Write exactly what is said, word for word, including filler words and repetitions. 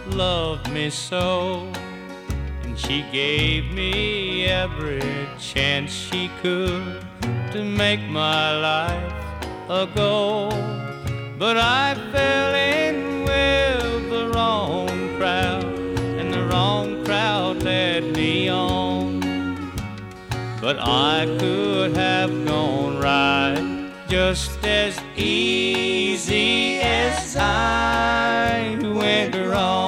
loved me so, and she gave me every chance she could to make my life a go. But I fell in with the wrong crowd, and the wrong crowd led me on. But I could have gone right just as easy as I went wrong.